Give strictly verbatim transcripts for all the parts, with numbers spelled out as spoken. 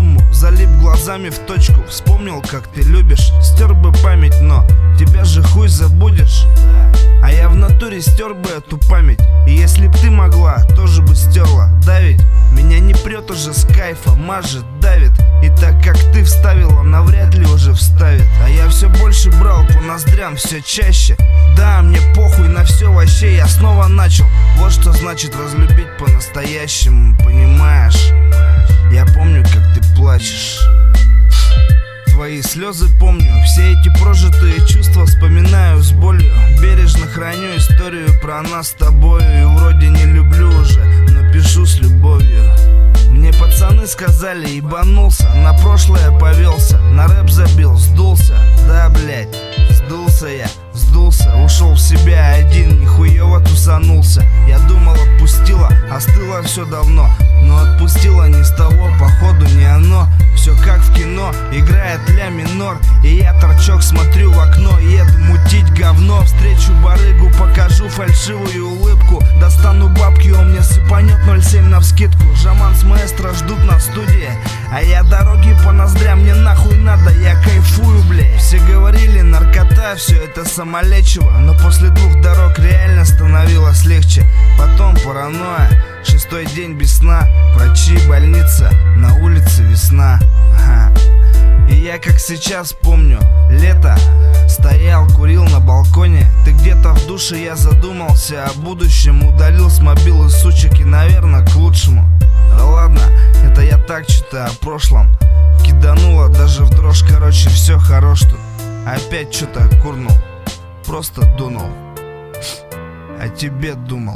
по-новому. Залип глазами в точку, вспомнил, как ты любишь. Стер бы память, но тебя же хуй забудешь. А я в натуре стер бы эту память. И если б ты могла, тоже бы стерла. Да ведь меня не прет уже с кайфа, мажет, давит. И так как ты вставила, навряд ли уже вставит. А я все больше брал по ноздрям, все чаще. Да, мне похуй на все вообще, я снова начал. Вот что значит разлюбить по-настоящему, понимаешь? Я помню, как ты плачешь. Твои слезы помню, все эти прожитые чувства вспоминаю с болью. Бережно храню историю про нас с тобою. И вроде не люблю уже, но пишу с любовью. Мне пацаны сказали, ебанулся, на прошлое повелся, на рэп забил, сдулся. Да, блять, сдулся я, сдулся, ушел в себя один, нихуево тусанулся. Я думал, отпустила, остыло все давно, но отпустила не с того, походу не оно. Все как в кино, играет ля минор, и я торчок смотрю в окно, еду мутить говно. Встречу барыгу, покажу фальшивую улыбку, достану бабки, он мне сыпанет ноль семь навскидку. Жаман с маэстро ждут на студии, а я дороги по ноздрям, мне нахуй надо, я кайфую, блядь. Все говорили, наркота, все это самолечиво, но после двух дорог реально становилось легче. Потом паранойя, шестой день без сна, врачи, больница, на улице весна. Ага. И я как сейчас помню, лето, стоял, курил на балконе. Ты где-то в душе, я задумался о будущем. Удалил с мобилы сучек и, наверное, к лучшему. Да ладно, это я так что-то о прошлом. Кидануло даже в дрожь, короче, все хорош тут. Опять что-то курнул, просто дунул, о тебе думал.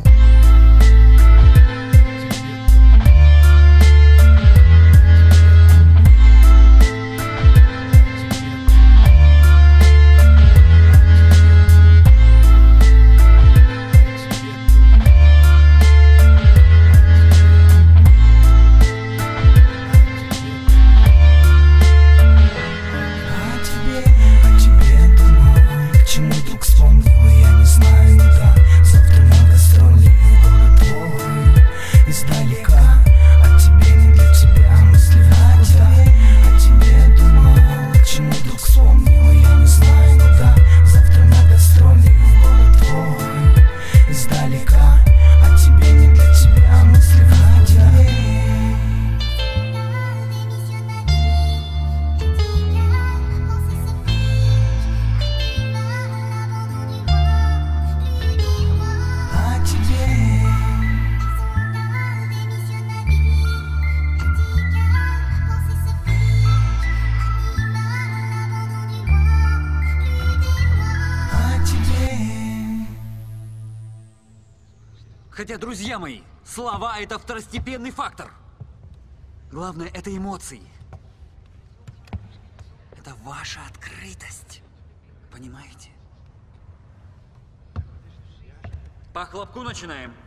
Хотя, друзья мои, слова — это второстепенный фактор. Главное — это эмоции. Это ваша открытость. Понимаете? По хлопку начинаем.